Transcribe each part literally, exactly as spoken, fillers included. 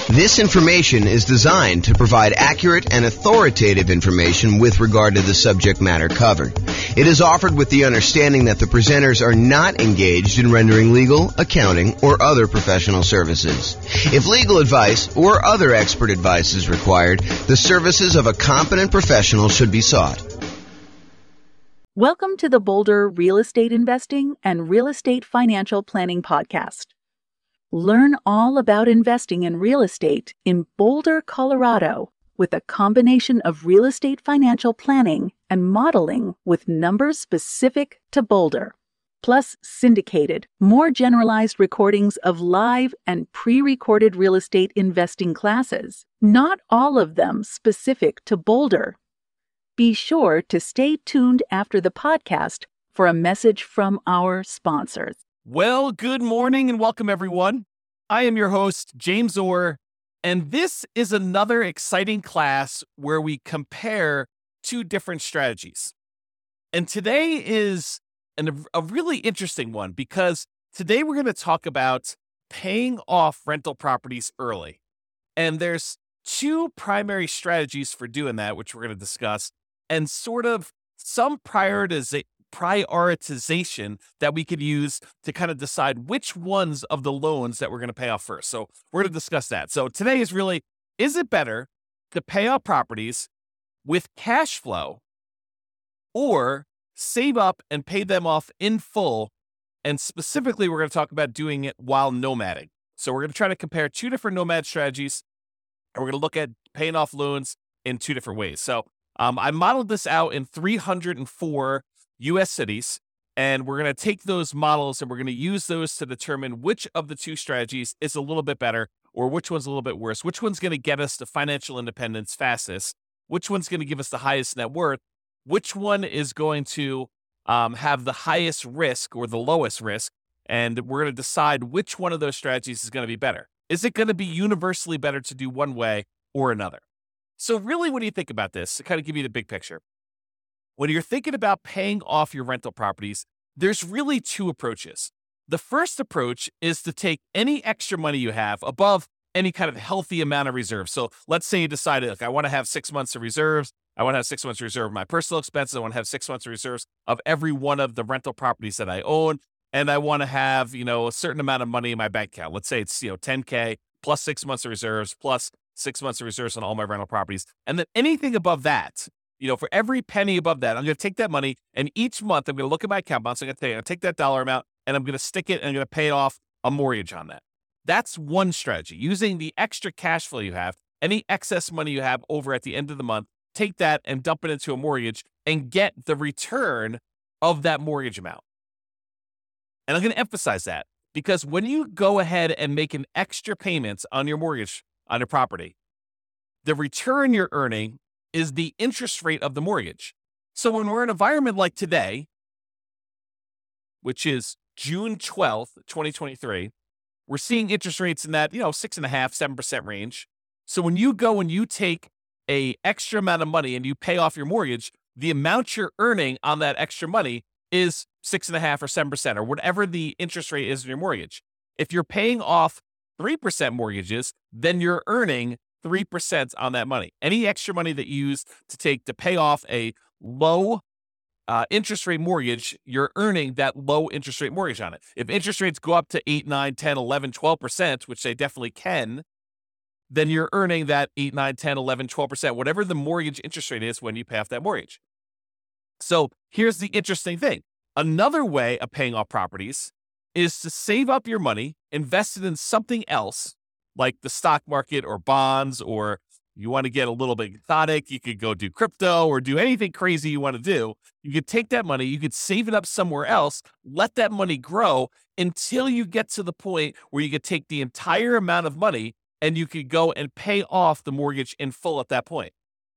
This information is designed to provide accurate and authoritative information with regard to the subject matter covered. It is offered with the understanding that the presenters are not engaged in rendering legal, accounting, or other professional services. If legal advice or other expert advice is required, the services of a competent professional should be sought. Welcome to the Boulder Real Estate Investing and Real Estate Financial Planning Podcast. Learn all about investing in real estate in Boulder, Colorado, with a combination of real estate financial planning and modeling with numbers specific to Boulder, plus syndicated, more generalized recordings of live and pre-recorded real estate investing classes, not all of them specific to Boulder. Be sure to stay tuned after the podcast for a message from our sponsors. Well, good morning and welcome, everyone. I am your host, James Orr, and this is another exciting class where we compare two different strategies. And today is an, a really interesting one because today we're going to talk about paying off rental properties early. And there's two primary strategies for doing that, which we're going to discuss, and sort of some prioritiza- prioritization that we could use to kind of decide which ones of the loans that we're going to pay off first. So we're going to discuss that. So today is really, is it better to pay off properties with cash flow or save up and pay them off in full? And specifically, we're going to talk about doing it while nomading. So we're going to try to compare two different nomad strategies, and we're going to look at paying off loans in two different ways. So um, I modeled this out in three hundred four U S cities, and we're going to take those models and we're going to use those to determine which of the two strategies is a little bit better or which one's a little bit worse, which one's going to get us to financial independence fastest, which one's going to give us the highest net worth, which one is going to um, have the highest risk or the lowest risk, and we're going to decide which one of those strategies is going to be better. Is it going to be universally better to do one way or another? So really, when you think about this, to kind of give you the big picture, when you're thinking about paying off your rental properties, there's really two approaches. The first approach is to take any extra money you have above any kind of healthy amount of reserves. So let's say you decided, look, I want to have six months of reserves. I want to have six months of reserve of my personal expenses. I want to have six months of reserves of every one of the rental properties that I own. And I want to have, you know, a certain amount of money in my bank account. Let's say it's, you know, ten K plus six months of reserves plus six months of reserves on all my rental properties. And then anything above that, you know, for every penny above that, I'm going to take that money, and each month I'm going to look at my account balance. I'm going to take, I'm going to take that dollar amount, and I'm going to stick it, and I'm going to pay off a mortgage on that. That's one strategy. Using the extra cash flow you have, any excess money you have over at the end of the month, take that and dump it into a mortgage and get the return of that mortgage amount. And I'm going to emphasize that because when you go ahead and make an extra payment on your mortgage on your property, the return you're earning is the interest rate of the mortgage. So when we're in an environment like today, which is June twelfth, twenty twenty-three, we're seeing interest rates in that, you know, six and a half, seven percent range. So when you go and you take a extra amount of money and you pay off your mortgage, the amount you're earning on that extra money is six and a half or seven percent or whatever the interest rate is in your mortgage. If you're paying off three percent mortgages, then you're earning three percent on that money. Any extra money that you use to take to pay off a low uh, interest rate mortgage, you're earning that low interest rate mortgage on it. If interest rates go up to eight, nine, ten, eleven, twelve percent, which they definitely can, then you're earning that eight, nine, ten, eleven, twelve percent, whatever the mortgage interest rate is when you pay off that mortgage. So here's the interesting thing. Another way of paying off properties is to save up your money, invest it in something else, like the stock market or bonds, or you want to get a little bit exotic, you could go do crypto or do anything crazy you want to do. You could take that money, you could save it up somewhere else, let that money grow until you get to the point where you could take the entire amount of money and you could go and pay off the mortgage in full at that point.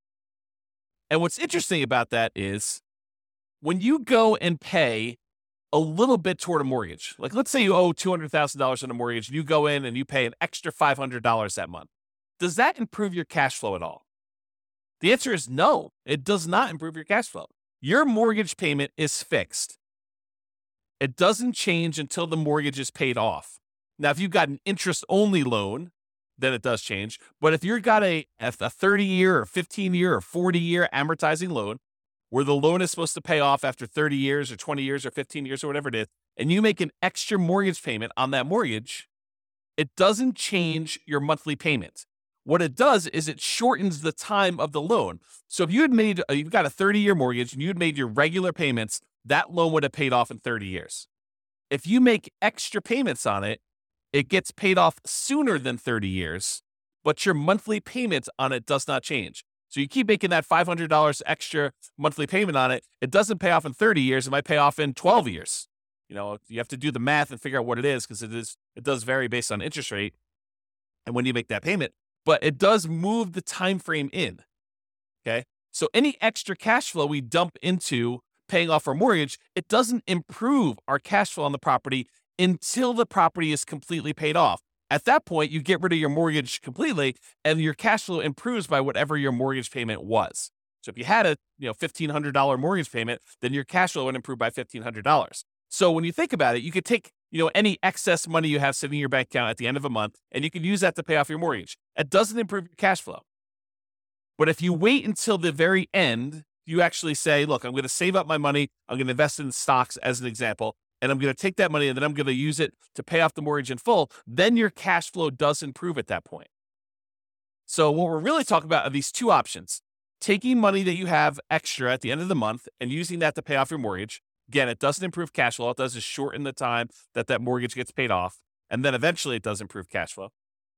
And what's interesting about that is when you go and pay a little bit toward a mortgage, like let's say you owe two hundred thousand dollars on a mortgage, and you go in and you pay an extra five hundred dollars that month. Does that improve your cash flow at all? The answer is no, it does not improve your cash flow. Your mortgage payment is fixed. It doesn't change until the mortgage is paid off. Now, if you've got an interest-only loan, then it does change. But if you've got a, a thirty year or fifteen year or forty year amortizing loan, where the loan is supposed to pay off after thirty years or twenty years or fifteen years or whatever it is, and you make an extra mortgage payment on that mortgage, it doesn't change your monthly payment. What it does is it shortens the time of the loan. So if you had made, you've got a thirty year mortgage and you had made your regular payments, that loan would have paid off in thirty years. If you make extra payments on it, it gets paid off sooner than thirty years, but your monthly payment on it does not change. So you keep making that five hundred dollars extra monthly payment on it. It doesn't pay off in thirty years. It might pay off in twelve years. You know, you have to do the math and figure out what it is because it is, it does vary based on interest rate and when you make that payment, but it does move the time frame in. Okay. So any extra cash flow we dump into paying off our mortgage, it doesn't improve our cash flow on the property until the property is completely paid off. At that point, you get rid of your mortgage completely and your cash flow improves by whatever your mortgage payment was. So if you had a you know fifteen hundred dollars mortgage payment, then your cash flow would improve by fifteen hundred dollars. So when you think about it, you could take you know any excess money you have sitting in your bank account at the end of a month, and you can use that to pay off your mortgage. It doesn't improve your cash flow. But if you wait until the very end, you actually say, look, I'm going to save up my money. I'm going to invest in stocks as an example. And I'm going to take that money and then I'm going to use it to pay off the mortgage in full, then your cash flow does improve at that point. So what we're really talking about are these two options. Taking money that you have extra at the end of the month and using that to pay off your mortgage. Again, it doesn't improve cash flow. All it does is shorten the time that that mortgage gets paid off. And then eventually it does improve cash flow.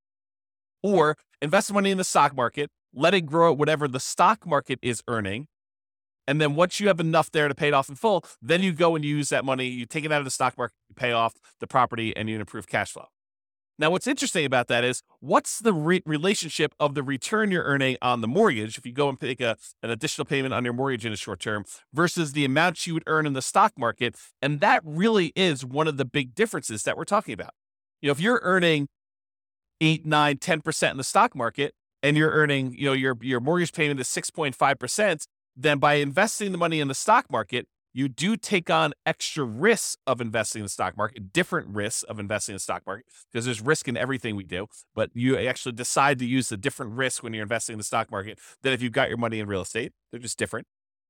Or invest money in the stock market, let it grow at whatever the stock market is earning. And then once you have enough there to pay it off in full, then you go and use that money, you take it out of the stock market, you pay off the property, and you improve cash flow. Now, what's interesting about that is what's the re- relationship of the return you're earning on the mortgage if you go and take a, an additional payment on your mortgage in the short term versus the amount you would earn in the stock market. And that really is one of the big differences that we're talking about. You know, if you're earning eight, nine, ten percent in the stock market and you're earning, you know, your, your mortgage payment is six point five percent, then by investing the money in the stock market, you do take on extra risks of investing in the stock market, different risks of investing in the stock market, because there's risk in everything we do, but you actually decide to use the different risks when you're investing in the stock market than if you've got your money in real estate. They're just different.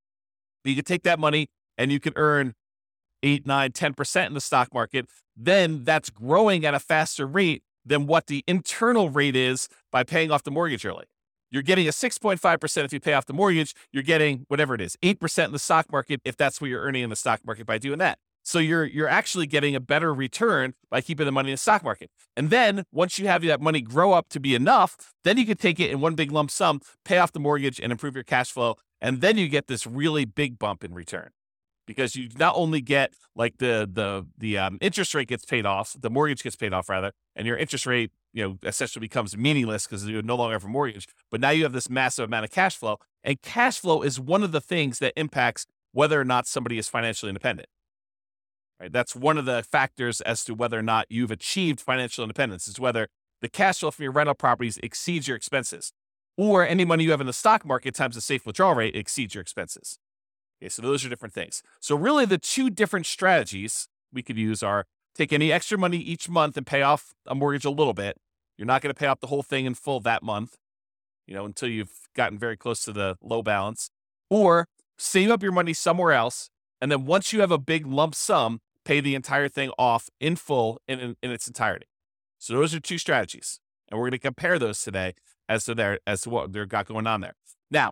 But you can take that money and you can earn eight, nine, ten percent in the stock market. Then that's growing at a faster rate than what the internal rate is by paying off the mortgage early. You're getting a six point five percent if you pay off the mortgage. You're getting whatever it is, eight percent in the stock market if that's what you're earning in the stock market by doing that. So you're you're actually getting a better return by keeping the money in the stock market. And then once you have that money grow up to be enough, then you can take it in one big lump sum, pay off the mortgage and improve your cash flow. And then you get this really big bump in return because you not only get like the the the um, interest rate gets paid off, the mortgage gets paid off rather, and your interest rate you know, essentially becomes meaningless because you no longer have a mortgage, but now you have this massive amount of cash flow. And cash flow is one of the things that impacts whether or not somebody is financially independent. Right? That's one of the factors as to whether or not you've achieved financial independence is whether the cash flow from your rental properties exceeds your expenses or any money you have in the stock market times the safe withdrawal rate exceeds your expenses. Okay, so those are different things. So really the two different strategies we could use are take any extra money each month and pay off a mortgage a little bit. You're not going to pay off the whole thing in full that month, you know, until you've gotten very close to the low balance, or save up your money somewhere else. And then once you have a big lump sum, pay the entire thing off in full in, in, in its entirety. So those are two strategies. And we're going to compare those today as to their, as to what they've got going on there. Now,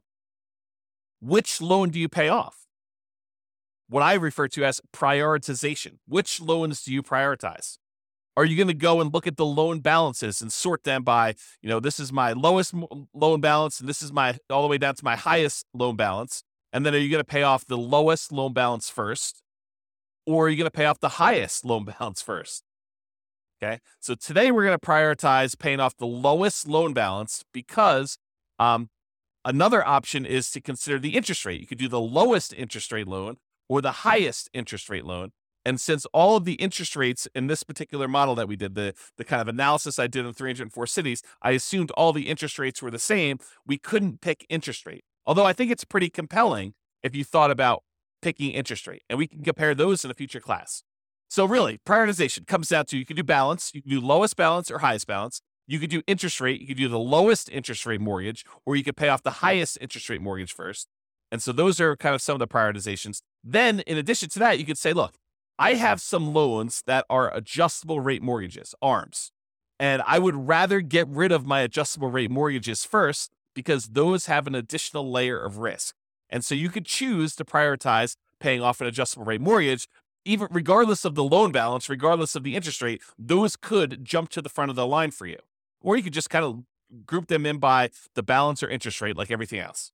which loan do you pay off? What I refer to as prioritization. Which loans do you prioritize? Are you going to go and look at the loan balances and sort them by, you know, this is my lowest loan balance and this is my all the way down to my highest loan balance? And then are you going to pay off the lowest loan balance first? Or are you going to pay off the highest loan balance first? Okay. So today we're going to prioritize paying off the lowest loan balance because um, another option is to consider the interest rate. You could do the lowest interest rate loan or the highest interest rate loan. And since all of the interest rates in this particular model that we did, the, the kind of analysis I did in three hundred four cities, I assumed all the interest rates were the same. We couldn't pick interest rate. Although I think it's pretty compelling if you thought about picking interest rate. And we can compare those in a future class. So really, prioritization comes down to you can do balance. You can do lowest balance or highest balance. You could do interest rate. You could do the lowest interest rate mortgage, or you could pay off the highest interest rate mortgage first. And so those are kind of some of the prioritizations. Then in addition to that, you could say, look, I have some loans that are adjustable rate mortgages, A R Ms. And I would rather get rid of my adjustable rate mortgages first because those have an additional layer of risk. And so you could choose to prioritize paying off an adjustable rate mortgage, even regardless of the loan balance, regardless of the interest rate. Those could jump to the front of the line for you. Or you could just kind of group them in by the balance or interest rate like everything else.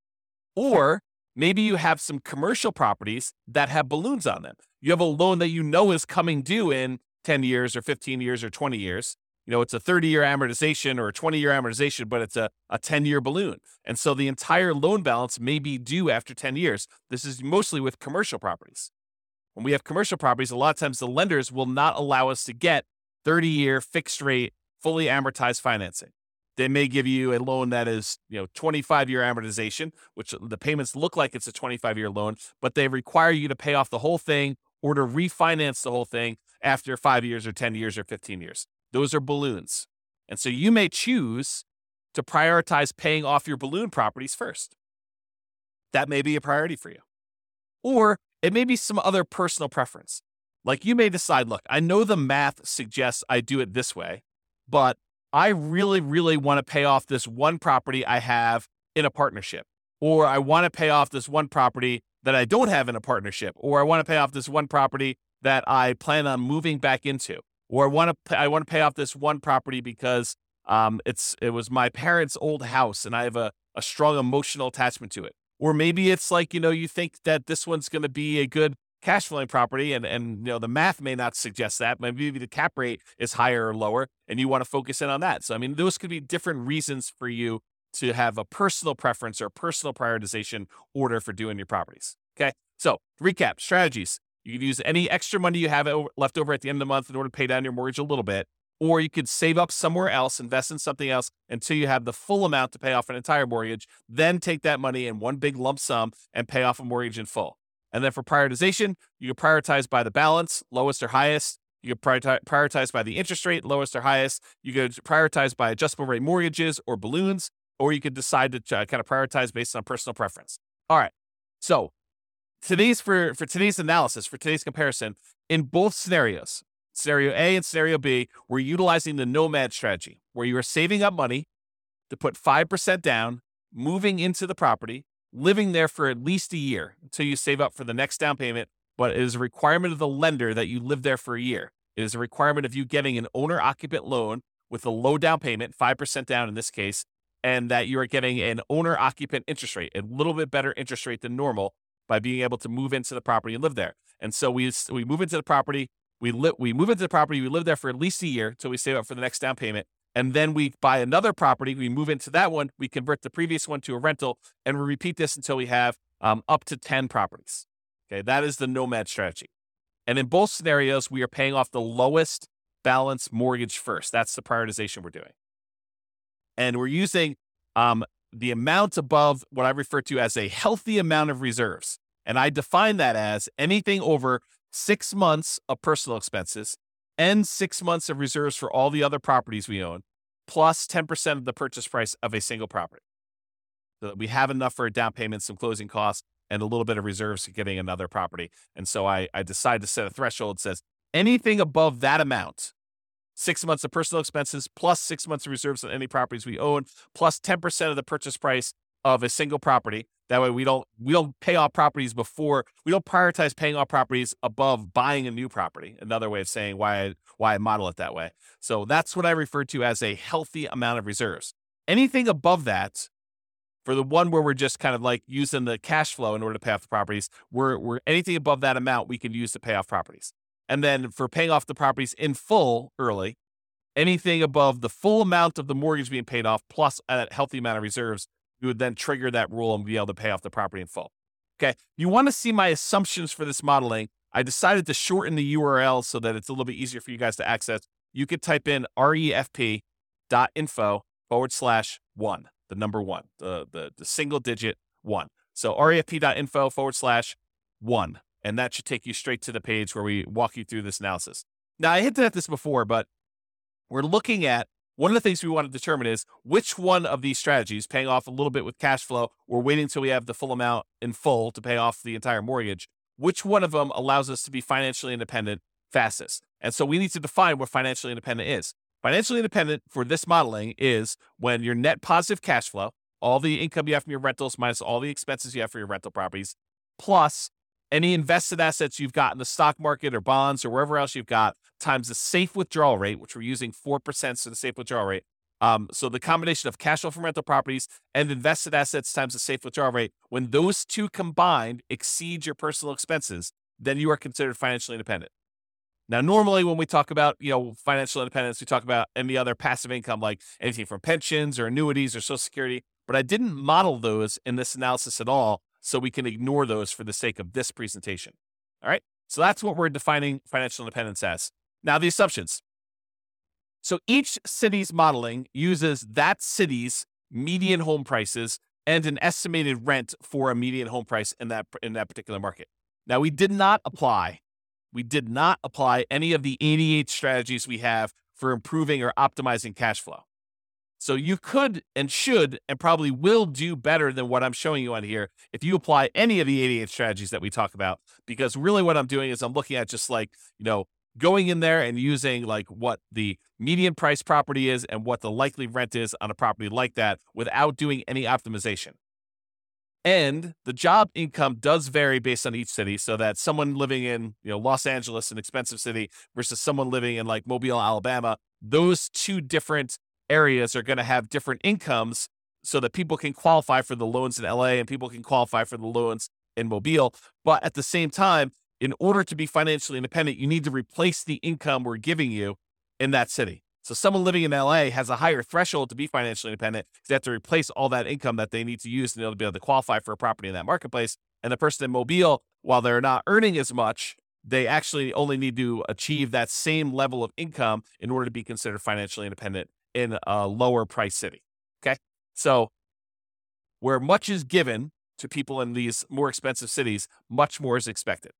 Or maybe you have some commercial properties that have balloons on them. You have a loan that you know is coming due in ten years or fifteen years or twenty years. You know, it's a thirty-year amortization or a twenty-year amortization, but it's a, a ten-year balloon. And so the entire loan balance may be due after ten years. This is mostly with commercial properties. When we have commercial properties, a lot of times the lenders will not allow us to get thirty-year fixed rate, fully amortized financing. They may give you a loan that is, you know, twenty-five-year amortization, which the payments look like it's a twenty-five-year loan, but they require you to pay off the whole thing or to refinance the whole thing after five years or ten years or fifteen years. Those are balloons. And so you may choose to prioritize paying off your balloon properties first. That may be a priority for you. Or it may be some other personal preference. Like you may decide, look, I know the math suggests I do it this way, but I really, really want to pay off this one property I have in a partnership. Or I want to pay off this one property that I don't have in a partnership. Or I want to pay off this one property that I plan on moving back into. Or I want to pay, I want to pay off this one property because um, it's it was my parents' old house and I have a, a strong emotional attachment to it. Or maybe it's like, you know, you think that this one's going to be a good cash flowing property and, and, you know, the math may not suggest that. Maybe the cap rate is higher or lower and you want to focus in on that. So, I mean, those could be different reasons for you to have a personal preference or personal prioritization order for doing your properties. Okay. So recap strategies. You could use any extra money you have left over at the end of the month in order to pay down your mortgage a little bit, or you could save up somewhere else, invest in something else until you have the full amount to pay off an entire mortgage, then take that money in one big lump sum and pay off a mortgage in full. And then for prioritization, you could prioritize by the balance, lowest or highest. You could prioritize by the interest rate, lowest or highest. You could prioritize by adjustable rate mortgages or balloons, or you could decide to kind of prioritize based on personal preference. All right. So today's for, for today's analysis, for today's comparison, in both scenarios, scenario A and scenario B, we're utilizing the nomad strategy, where you are saving up money to put five percent down, moving into the property, living there for at least a year until you save up for the next down payment. But it is a requirement of the lender that you live there for a year. It is a requirement of you getting an owner-occupant loan with a low down payment, five percent down in this case, and that you are getting an owner-occupant interest rate, a little bit better interest rate than normal by being able to move into the property and live there. And so we we move into the property, we li- we move into the property, we live there for at least a year until we save up for the next down payment. And then we buy another property, we move into that one, we convert the previous one to a rental, and we repeat this until we have um, up to ten properties. Okay, that is the nomad strategy. And in both scenarios, we are paying off the lowest balance mortgage first. That's the prioritization we're doing. And we're using um, the amount above what I refer to as a healthy amount of reserves. And I define that as anything over six months of personal expenses and six months of reserves for all the other properties we own, plus ten percent of the purchase price of a single property. So that we have enough for a down payment, some closing costs, and a little bit of reserves for getting another property. And so I, I decide to set a threshold that says anything above that amount, six months of personal expenses, plus six months of reserves on any properties we own, plus ten percent of the purchase price of a single property. That way we don't we don't pay off properties before, we don't prioritize paying off properties above buying a new property. Another way of saying why I, why I model it that way. So that's what I refer to as a healthy amount of reserves. Anything above that, for the one where we're just kind of like using the cash flow in order to pay off the properties, we're, we're anything above that amount we can use to pay off properties. And then for paying off the properties in full early, anything above the full amount of the mortgage being paid off plus a healthy amount of reserves, we would then trigger that rule and be able to pay off the property in full. Okay. You want to see my assumptions for this modeling. I decided to shorten the U R L so that it's a little bit easier for you guys to access. You could type in refp.info forward slash one, the number one, the, the, the single digit one. So refp.info forward slash one. And that should take you straight to the page where we walk you through this analysis. Now, I hinted at this before, but we're looking at one of the things we want to determine is which one of these strategies, paying off a little bit with cash flow or waiting until we have the full amount in full to pay off the entire mortgage, which one of them allows us to be financially independent fastest. And so we need to define what financially independent is. Financially independent for this modeling is when your net positive cash flow, all the income you have from your rentals minus all the expenses you have for your rental properties, plus any invested assets you've got in the stock market or bonds or wherever else you've got, times the safe withdrawal rate, which we're using four percent for the safe withdrawal rate. Um, so the combination of cash flow from rental properties and invested assets times the safe withdrawal rate, when those two combined exceed your personal expenses, then you are considered financially independent. Now, normally when we talk about, you know, financial independence, we talk about any other passive income, like anything from pensions or annuities or Social Security, but I didn't model those in this analysis at all, so we can ignore those for the sake of this presentation. All right. So that's what we're defining financial independence as. Now, the assumptions. So each city's modeling uses that city's median home prices and an estimated rent for a median home price in that in that particular market. Now, we did not apply, we did not apply any of the eighty-eight strategies we have for improving or optimizing cash flow. So you could and should and probably will do better than what I'm showing you on here if you apply any of the eighty-eight strategies that we talk about, because really what I'm doing is I'm looking at just like, you know, going in there and using like what the median price property is and what the likely rent is on a property like that without doing any optimization. And the job income does vary based on each city, so that someone living in, you know, Los Angeles, an expensive city, versus someone living in like Mobile, Alabama, those two different areas are going to have different incomes so that people can qualify for the loans in L A and people can qualify for the loans in Mobile. But at the same time, in order to be financially independent, you need to replace the income we're giving you in that city. So someone living in L A has a higher threshold to be financially independent because they have to replace all that income that they need to use in order to be able to qualify for a property in that marketplace. And the person in Mobile, while they're not earning as much, they actually only need to achieve that same level of income in order to be considered financially independent in a lower price city. Okay. So where much is given to people in these more expensive cities, much more is expected.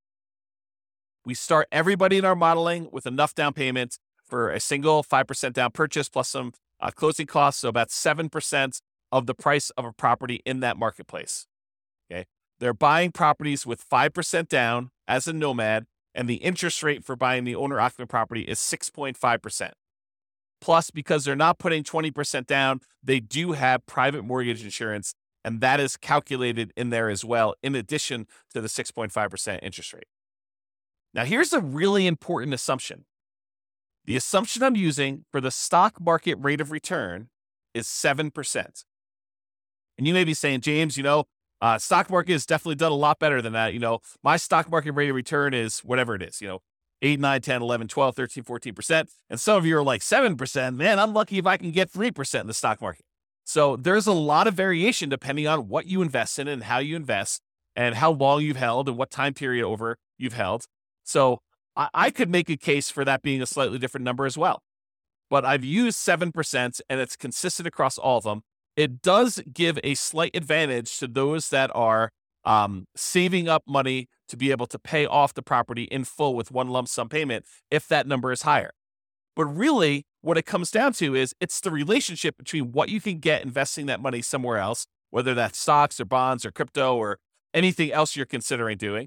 We start everybody in our modeling with enough down payment for a single five percent down purchase plus some uh, closing costs. So about seven percent of the price of a property in that marketplace. Okay. They're buying properties with five percent down as a nomad, and the interest rate for buying the owner occupant property is six point five percent. Plus, because they're not putting twenty percent down, they do have private mortgage insurance, and that is calculated in there as well, in addition to the six point five percent interest rate. Now, here's a really important assumption. The assumption I'm using for the stock market rate of return is seven percent. And you may be saying, James, you know, uh, stock market has definitely done a lot better than that. You know, my stock market rate of return is whatever it is, you know, eight, nine, ten, eleven, twelve, thirteen, fourteen percent. And some of you are like seven percent. Man, I'm lucky if I can get three percent in the stock market. So there's a lot of variation depending on what you invest in and how you invest and how long you've held and what time period over you've held. So I, I could make a case for that being a slightly different number as well. But I've used seven percent and it's consistent across all of them. It does give a slight advantage to those that are um, saving up money to be able to pay off the property in full with one lump sum payment if that number is higher. But really, what it comes down to is it's the relationship between what you can get investing that money somewhere else, whether that's stocks or bonds or crypto or anything else you're considering doing,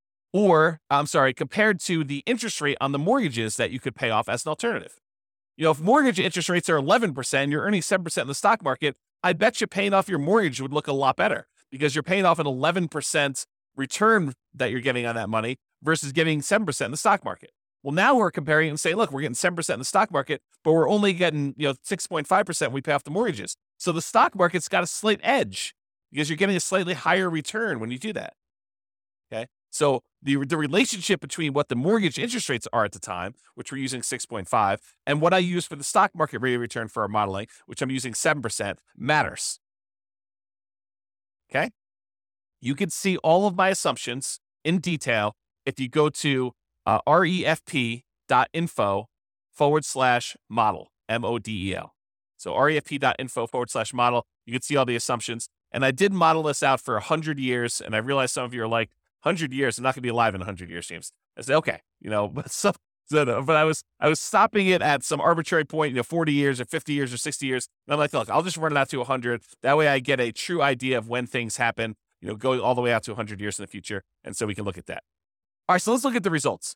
or, I'm sorry, compared to the interest rate on the mortgages that you could pay off as an alternative. You know, if mortgage interest rates are eleven percent, you're earning seven percent in the stock market, I bet you paying off your mortgage would look a lot better because you're paying off an eleven percent return that you're getting on that money versus getting seven percent in the stock market. Well, now we're comparing and saying, look, we're getting seven percent in the stock market, but we're only getting, you know, six point five percent when we pay off the mortgages. So the stock market's got a slight edge because you're getting a slightly higher return when you do that. Okay. So the, the relationship between what the mortgage interest rates are at the time, which we're using six point five, and what I use for the stock market rate of return for our modeling, which I'm using seven percent, matters. Okay. You can see all of my assumptions in detail if you go to uh, refp.info forward slash model, M O D E L. So refp.info forward slash model. You can see all the assumptions. And I did model this out for one hundred years. And I realize some of you are like, one hundred years, I'm not going to be alive in one hundred years, James. I say, okay, you know, but some, So, no, but I was I was stopping it at some arbitrary point, you know, forty years or fifty years or sixty years. And I'm like, look, I'll just run it out to one hundred. That way I get a true idea of when things happen, you know, going all the way out to one hundred years in the future. And so we can look at that. All right, so let's look at the results.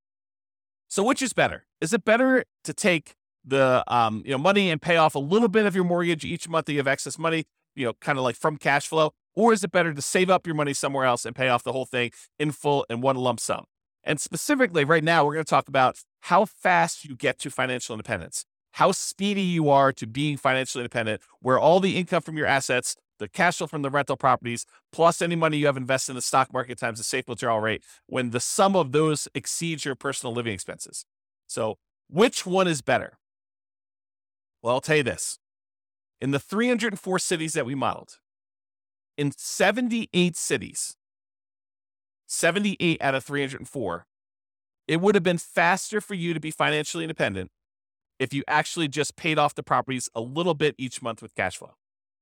So which is better? Is it better to take the um, you know, money and pay off a little bit of your mortgage each month that you have excess money, you know, kind of like from cash flow? Or is it better to save up your money somewhere else and pay off the whole thing in full in one lump sum? And specifically right now, we're going to talk about how fast you get to financial independence, how speedy you are to being financially independent, where all the income from your assets, the cash flow from the rental properties, plus any money you have invested in the stock market times the safe withdrawal rate, when the sum of those exceeds your personal living expenses. So which one is better? Well, I'll tell you this. In the three hundred four cities that we modeled, in seventy-eight cities, seventy-eight out of three hundred four, it would have been faster for you to be financially independent if you actually just paid off the properties a little bit each month with cash flow.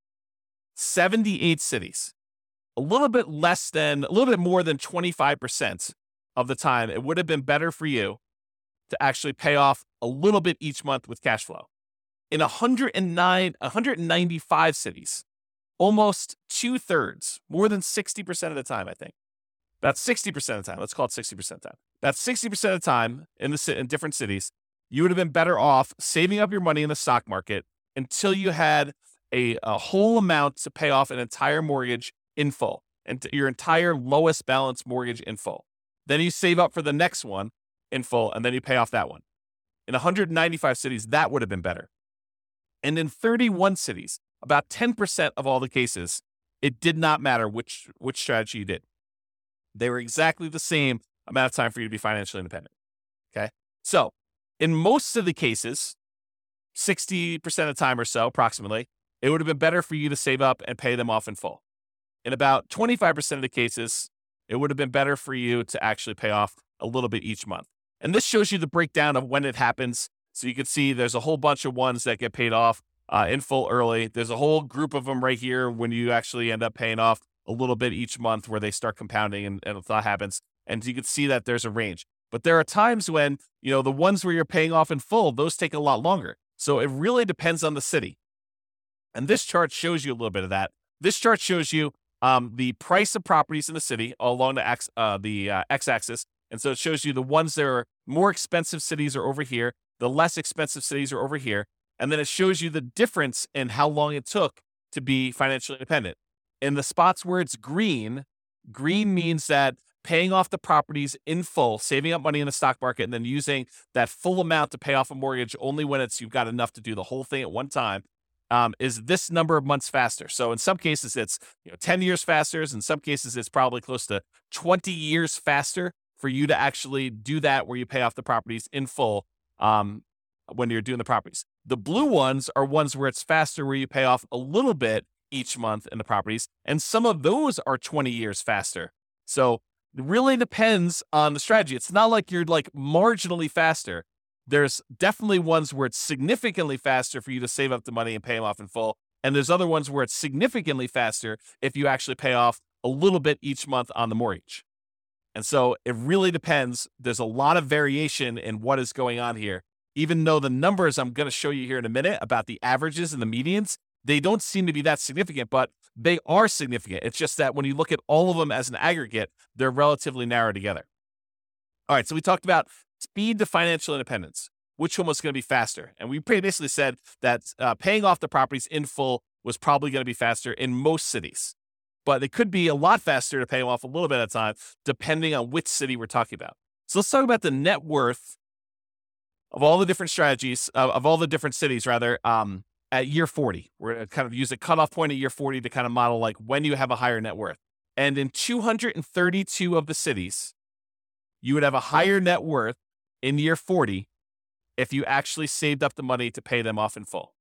seventy-eight cities, a little bit less than, a little bit more than twenty-five percent of the time, it would have been better for you to actually pay off a little bit each month with cash flow. In one hundred nine, one hundred ninety-five cities, almost two thirds, more than sixty percent of the time, I think. About sixty percent of the time, let's call it sixty percent of the time. About sixty percent of the time in the in different cities, you would have been better off saving up your money in the stock market until you had a, a whole amount to pay off an entire mortgage in full, and your entire lowest balance mortgage in full. Then you save up for the next one in full, and then you pay off that one. In one hundred ninety-five cities, that would have been better. And in thirty-one cities, about ten percent of all the cases, it did not matter which, which strategy you did. They were exactly the same amount of time for you to be financially independent. Okay. So in most of the cases, sixty percent of the time or so, approximately, it would have been better for you to save up and pay them off in full. In about twenty-five percent of the cases, it would have been better for you to actually pay off a little bit each month. And this shows you the breakdown of when it happens. So you can see there's a whole bunch of ones that get paid off uh, in full early. There's a whole group of them right here when you actually end up paying off a little bit each month where they start compounding and, and that happens. And you can see that there's a range. But there are times when, you know, the ones where you're paying off in full, those take a lot longer. So it really depends on the city. And this chart shows you a little bit of that. This chart shows you um, the price of properties in the city along the x uh, the uh, x-axis. And so it shows you the ones that are more expensive cities are over here. The less expensive cities are over here. And then it shows you the difference in how long it took to be financially independent. In the spots where it's green, green means that paying off the properties in full, saving up money in the stock market, and then using that full amount to pay off a mortgage only when it's you've got enough to do the whole thing at one time, um, is this number of months faster. So in some cases, it's you know ten years faster. In some cases, it's probably close to twenty years faster for you to actually do that where you pay off the properties in full um, when you're doing the properties. The blue ones are ones where it's faster, where you pay off a little bit each month in the properties. And some of those are twenty years faster. So it really depends on the strategy. It's not like you're like marginally faster. There's definitely ones where it's significantly faster for you to save up the money and pay them off in full. And there's other ones where it's significantly faster if you actually pay off a little bit each month on the mortgage. And so it really depends. There's a lot of variation in what is going on here. Even though the numbers I'm going to show you here in a minute about the averages and the medians, they don't seem to be that significant, but they are significant. It's just that when you look at all of them as an aggregate, they're relatively narrow together. All right, so we talked about speed to financial independence. Which one was going to be faster? And we basically said that uh, paying off the properties in full was probably going to be faster in most cities. But it could be a lot faster to pay them off a little bit at a time, depending on which city we're talking about. So let's talk about the net worth of all the different strategies, uh, of all the different cities, rather, um, at year forty. We're going to kind of use a cutoff point at year forty to kind of model like when you have a higher net worth. And in two hundred thirty-two of the cities, you would have a higher net worth in year forty if you actually saved up the money to pay them off in full.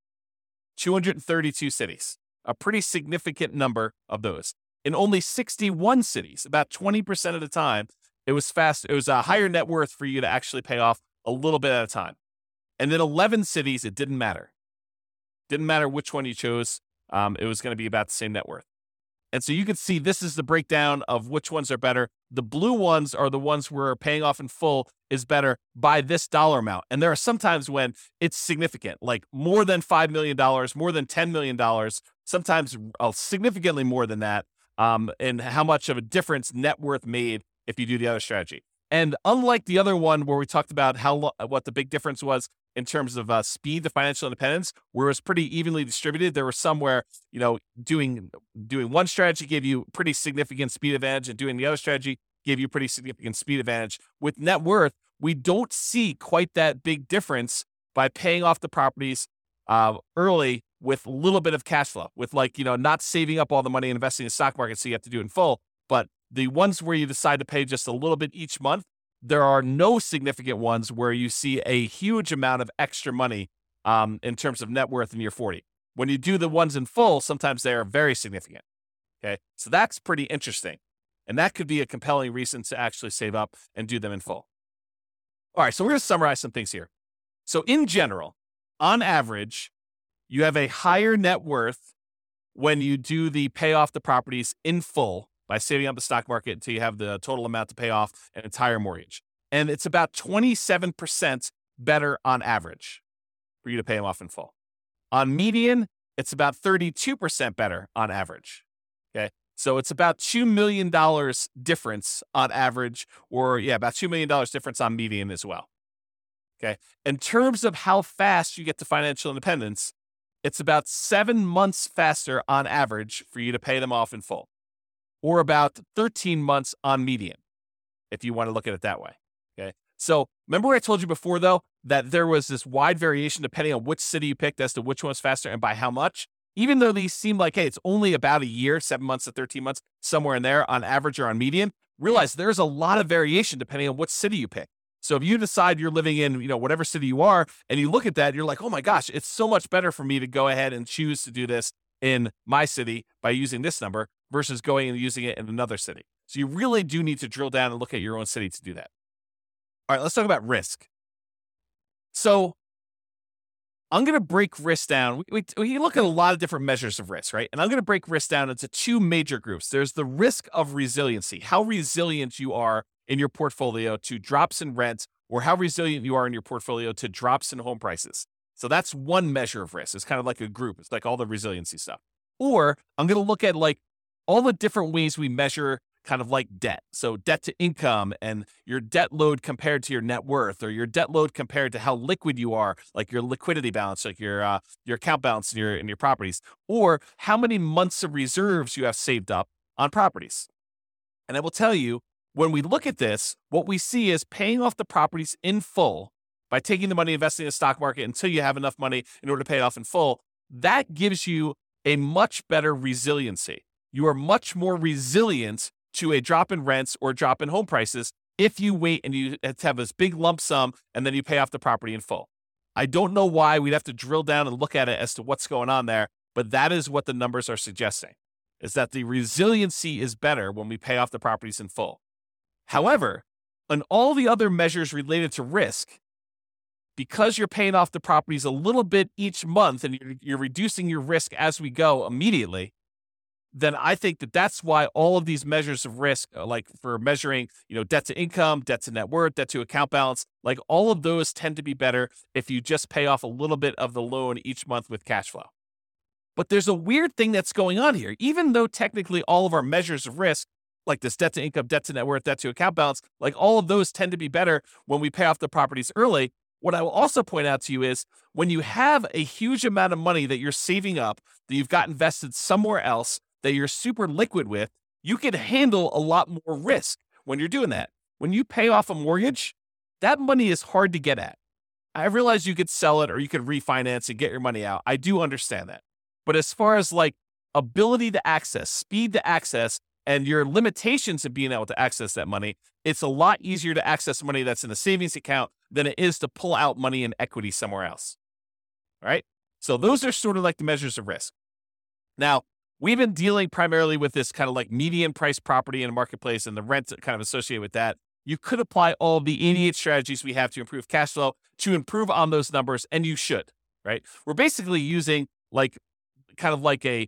two hundred thirty-two cities, a pretty significant number of those. In only sixty-one cities, about twenty percent of the time, it was fast. It was a higher net worth for you to actually pay off a little bit at a time. And in eleven cities, it didn't matter. Didn't matter which one you chose. Um, it was going to be about the same net worth. And so you can see this is the breakdown of which ones are better. The blue ones are the ones where paying off in full is better by this dollar amount. And there are some times when it's significant, like more than five million dollars, more than ten million dollars, sometimes uh, significantly more than that, um, and how much of a difference net worth made if you do the other strategy. And unlike the other one where we talked about how lo- what the big difference was in terms of uh, speed to financial independence, where it was pretty evenly distributed, there were some where, you know, doing doing one strategy gave you pretty significant speed advantage and doing the other strategy gave you pretty significant speed advantage. With net worth, we don't see quite that big difference by paying off the properties uh, early with a little bit of cash flow, with like, you know, not saving up all the money and investing in the stock market so you have to do it in full. But the ones where you decide to pay just a little bit each month, there are no significant ones where you see a huge amount of extra money um, in terms of net worth in year forty. When you do the ones in full, sometimes they are very significant. Okay, so that's pretty interesting. And that could be a compelling reason to actually save up and do them in full. All right, so we're going to summarize some things here. So in general, on average, you have a higher net worth when you do the pay off the properties in full by saving up the stock market until you have the total amount to pay off an entire mortgage. And it's about twenty-seven percent better on average for you to pay them off in full. On median, it's about thirty-two percent better on average. Okay. So it's about two million dollars difference on average, or yeah, about two million dollars difference on median as well. Okay. In terms of how fast you get to financial independence, it's about seven months faster on average for you to pay them off in full, or about thirteen months on median, if you want to look at it that way. Okay. So remember what I told you before, though, that there was this wide variation depending on which city you picked as to which one's faster and by how much? Even though these seem like, hey, it's only about a year, seven months to thirteen months, somewhere in there on average or on median, realize there's a lot of variation depending on what city you pick. So if you decide you're living in, you know, whatever city you are, and you look at that, you're like, oh my gosh, it's so much better for me to go ahead and choose to do this in my city by using this number versus going and using it in another city. So you really do need to drill down and look at your own city to do that. All right, let's talk about risk. So I'm going to break risk down. We, we, we look at a lot of different measures of risk, right? And I'm going to break risk down into two major groups. There's the risk of resiliency, how resilient you are in your portfolio to drops in rent, or how resilient you are in your portfolio to drops in home prices. So that's one measure of risk. It's kind of like a group. It's like all the resiliency stuff. Or I'm going to look at like all the different ways we measure kind of like debt. So debt to income and your debt load compared to your net worth, or your debt load compared to how liquid you are, like your liquidity balance, like your uh, your account balance in your in your properties, or how many months of reserves you have saved up on properties. And I will tell you, when we look at this, what we see is paying off the properties in full by taking the money, investing in the stock market until you have enough money in order to pay it off in full. That gives you a much better resiliency. You are much more resilient to a drop in rents or drop in home prices if you wait and you have this big lump sum and then you pay off the property in full. I don't know why. We'd have to drill down and look at it as to what's going on there, but that is what the numbers are suggesting, is that the resiliency is better when we pay off the properties in full. However, on all the other measures related to risk, because you're paying off the properties a little bit each month and you're, you're reducing your risk as we go immediately, then I think that that's why all of these measures of risk, like for measuring, you know, debt to income, debt to net worth, debt to account balance, like all of those tend to be better if you just pay off a little bit of the loan each month with cash flow. But there's a weird thing that's going on here. Even though technically all of our measures of risk, like this debt to income, debt to net worth, debt to account balance, like all of those tend to be better when we pay off the properties early. What I will also point out to you is when you have a huge amount of money that you're saving up, that you've got invested somewhere else, that you're super liquid with, you can handle a lot more risk when you're doing that. When you pay off a mortgage, that money is hard to get at. I realize you could sell it or you could refinance and get your money out. I do understand that. But as far as like ability to access, speed to access, and your limitations of being able to access that money, it's a lot easier to access money that's in a savings account than it is to pull out money in equity somewhere else. All right? So those are sort of like the measures of risk. Now, we've been dealing primarily with this kind of like median price property in a marketplace and the rent kind of associated with that. You could apply all the eighty-eight strategies we have to improve cash flow to improve on those numbers, and you should, right? We're basically using like kind of like a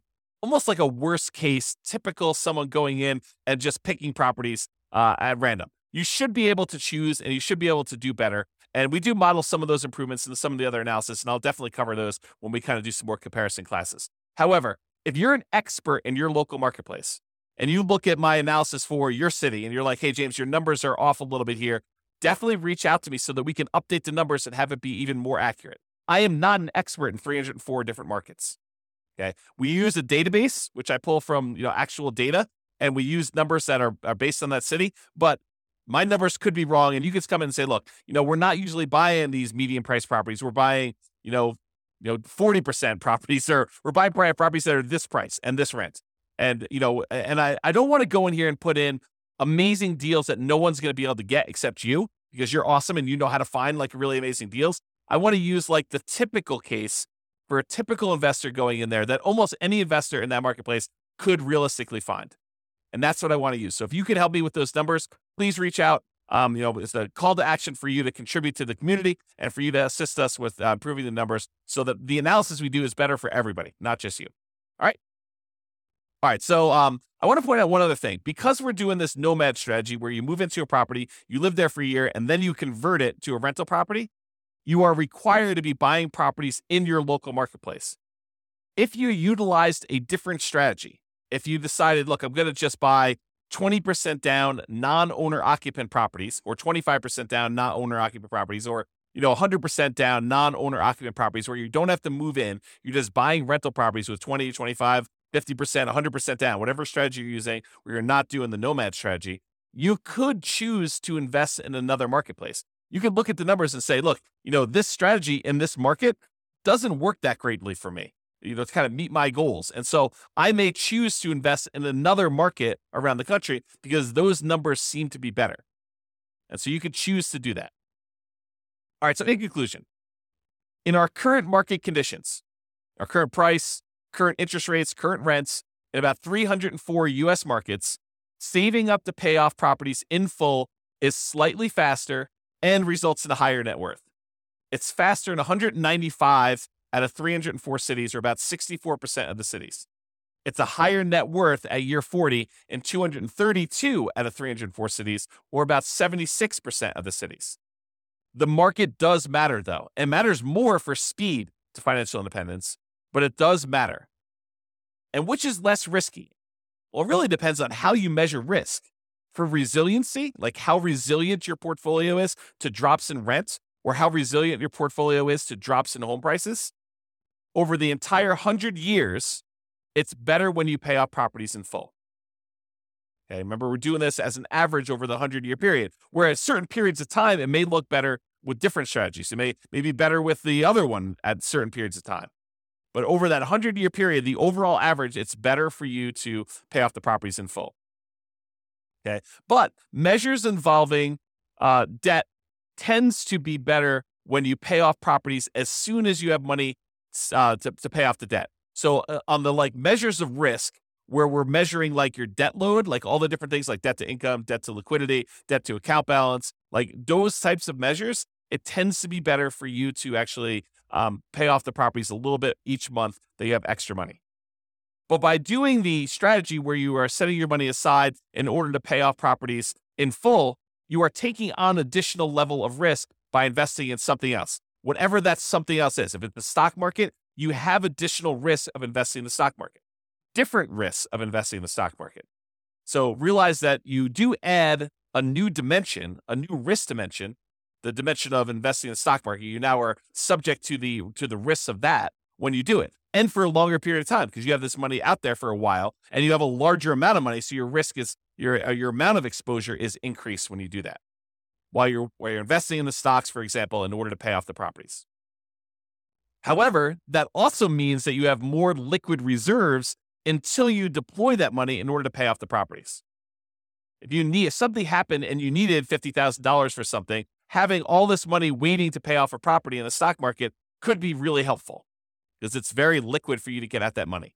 almost like a worst case, typical someone going in and just picking properties uh, at random. You should be able to choose and you should be able to do better. And we do model some of those improvements in some of the other analysis, and I'll definitely cover those when we kind of do some more comparison classes. However, if you're an expert in your local marketplace and you look at my analysis for your city and you're like, hey, James, your numbers are off a little bit here, definitely reach out to me so that we can update the numbers and have it be even more accurate. I am not an expert in three hundred four different markets. Okay. We use a database, which I pull from, you know, actual data, and we use numbers that are, are based on that city, but my numbers could be wrong. And you can come in and say, look, you know, we're not usually buying these medium price properties. We're buying, you know, you know, forty percent properties, or we're buying properties that are this price and this rent. And, you know, and I, I don't want to go in here and put in amazing deals that no one's going to be able to get except you, because you're awesome and you know how to find like really amazing deals. I want to use like the typical case for a typical investor going in there that almost any investor in that marketplace could realistically find. And that's what I want to use. So if you could help me with those numbers, please reach out. Um, you know, it's a call to action for you to contribute to the community and for you to assist us with uh, improving the numbers so that the analysis we do is better for everybody, not just you. All right. All right. So um, I want to point out one other thing. Because we're doing this nomad strategy where you move into a property, you live there for a year, and then you convert it to a rental property, you are required to be buying properties in your local marketplace. If you utilized a different strategy, if you decided, look, I'm going to just buy twenty percent down non-owner occupant properties, or twenty-five percent down non-owner occupant properties, or, you know, one hundred percent down non-owner occupant properties where you don't have to move in, you're just buying rental properties with twenty, twenty-five, fifty percent, one hundred percent down, whatever strategy you're using, where you're not doing the nomad strategy, you could choose to invest in another marketplace. You could look at the numbers and say, look, you know, this strategy in this market doesn't work that greatly for me, you know, to kind of meet my goals. And so I may choose to invest in another market around the country because those numbers seem to be better. And so you could choose to do that. All right. So in conclusion, in our current market conditions, our current price, current interest rates, current rents, in about three hundred four U S markets, saving up to pay off properties in full is slightly faster and results in a higher net worth. It's faster in one hundred ninety-five out of three hundred four cities, or about sixty-four percent of the cities. It's a higher net worth at year forty in two hundred thirty-two out of three hundred four cities, or about seventy-six percent of the cities. The market does matter, though. It matters more for speed to financial independence, but it does matter. And which is less risky? Well, it really depends on how you measure risk. For resiliency, like how resilient your portfolio is to drops in rent, or how resilient your portfolio is to drops in home prices, over the entire one hundred years, it's better when you pay off properties in full. Okay, remember, we're doing this as an average over the one hundred-year period, whereas certain periods of time, it may look better with different strategies. It may, may be better with the other one at certain periods of time. But over that one hundred-year period, the overall average, it's better for you to pay off the properties in full. Okay, but measures involving uh, debt tends to be better when you pay off properties as soon as you have money uh, to, to pay off the debt. So uh, on the like measures of risk, where we're measuring like your debt load, like all the different things like debt to income, debt to liquidity, debt to account balance, like those types of measures, it tends to be better for you to actually um, pay off the properties a little bit each month that you have extra money. But by doing the strategy where you are setting your money aside in order to pay off properties in full, you are taking on additional level of risk by investing in something else, whatever that something else is. If it's the stock market, you have additional risk of investing in the stock market, different risks of investing in the stock market. So realize that you do add a new dimension, a new risk dimension, the dimension of investing in the stock market. You now are subject to the to the risks of that when you do it, and for a longer period of time, because you have this money out there for a while and you have a larger amount of money. So your risk is your, your amount of exposure is increased when you do that while you're, while you're investing in the stocks, for example, in order to pay off the properties. However, that also means that you have more liquid reserves until you deploy that money in order to pay off the properties. If you need, if something happened and you needed fifty thousand dollars for something, having all this money waiting to pay off a property in the stock market could be really helpful, because it's very liquid for you to get at that money.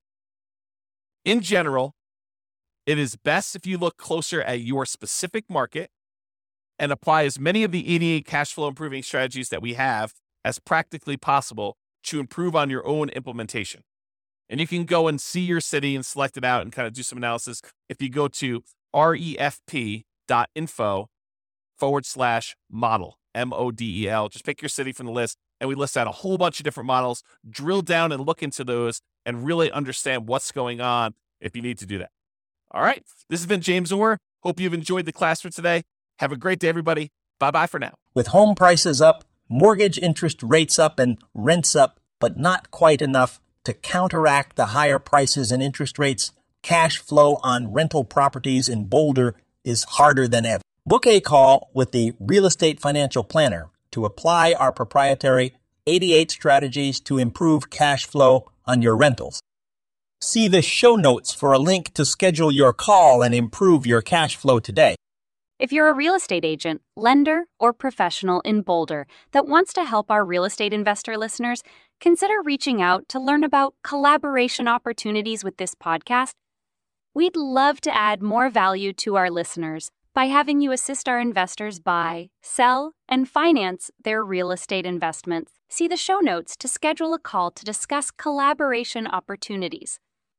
In general, it is best if you look closer at your specific market and apply as many of the eighty-eight cash flow improving strategies that we have as practically possible to improve on your own implementation. And you can go and see your city and select it out and kind of do some analysis. If you go to refp.info forward slash model, M O D E L, just pick your city from the list. And we list out a whole bunch of different models, drill down and look into those and really understand what's going on if you need to do that. All right. This has been James Orr. Hope you've enjoyed the class for today. Have a great day, everybody. Bye-bye for now. With home prices up, mortgage interest rates up, and rents up, but not quite enough to counteract the higher prices and interest rates, cash flow on rental properties in Boulder is harder than ever. Book a call with the Real Estate Financial Planner to apply our proprietary eighty-eight strategies to improve cash flow on your rentals. See the show notes for a link to schedule your call and improve your cash flow today. If you're a real estate agent, lender, or professional in Boulder that wants to help our real estate investor listeners, consider reaching out to learn about collaboration opportunities with this podcast. We'd love to add more value to our listeners by having you assist our investors buy, sell, and finance their real estate investments. See the show notes to schedule a call to discuss collaboration opportunities.